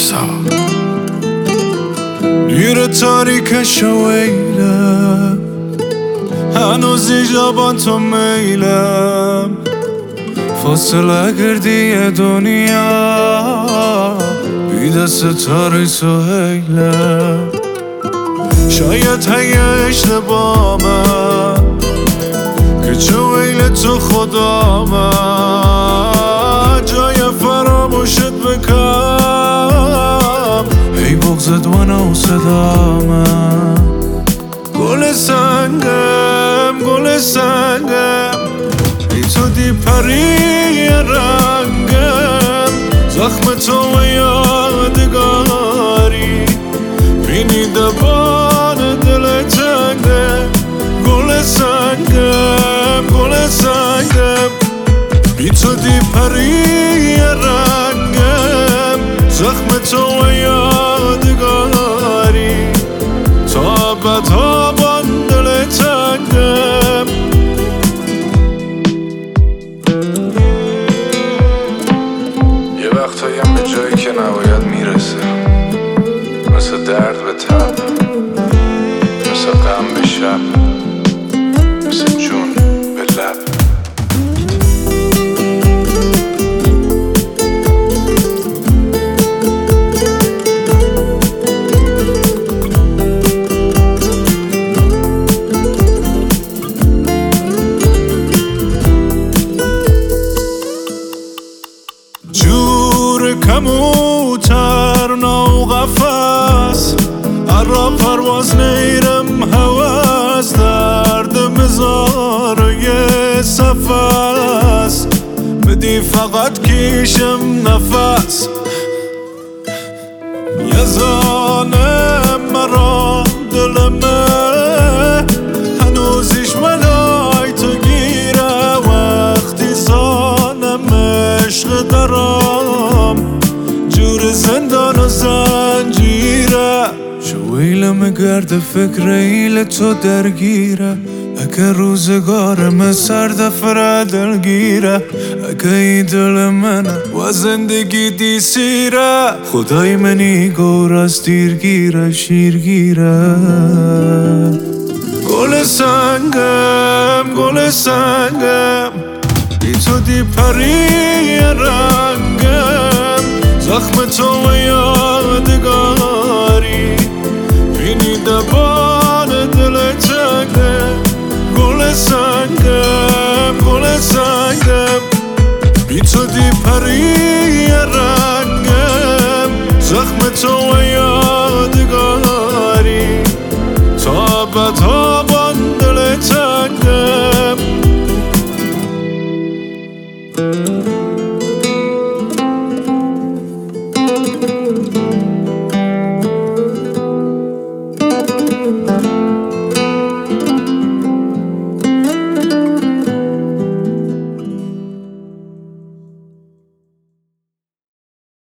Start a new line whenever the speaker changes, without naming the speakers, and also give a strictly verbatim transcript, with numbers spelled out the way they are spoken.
رضا نیر تاریکش ویلم هنوز ایجابان تو میلم فاصله گردی دنیا بی دست تاری سهیلم شاید هی اشتباهمم که چه ویل تو خدامم جای فراموشت بکم ای بغزت و نو صدامم گل سنگم گل سنگم ای تو دی پری رنگم زخم تو و یادگاری بینی دبان دل تنگم گل سنگم گل سنگم بی تو دی پری رنگم زخم تو و یادگاری تا ابدها بان دل تنگم
یه وقتاییم به جایی که نباید میرسه مثل درد به تب مثل غم به شب مثل جون به لب
جور کموتر نو قفص ارا پرواز نیرم هواز درد مزار و یه صفص بدی فقط کیشم نفس یزانم مرا دلمه هنوزیش ملای تو گیره وقتی زانم عشق دارم جور زندان و زنجیره شویلم گرد فکر ایل تو درگیره اگه روزگارم سردفره دلگیره اگه ای دل منه و زندگی دی سیره خدای منی گور از دیرگیره شیرگیره گل سنگم گل سنگم بی تو دی پری رنگم زخم تو و یادگاری بینی دبان دل تنگم گل سنگم گل سنگم بی تو دی پری رنگم زخم تو و یادگاری تا ابدها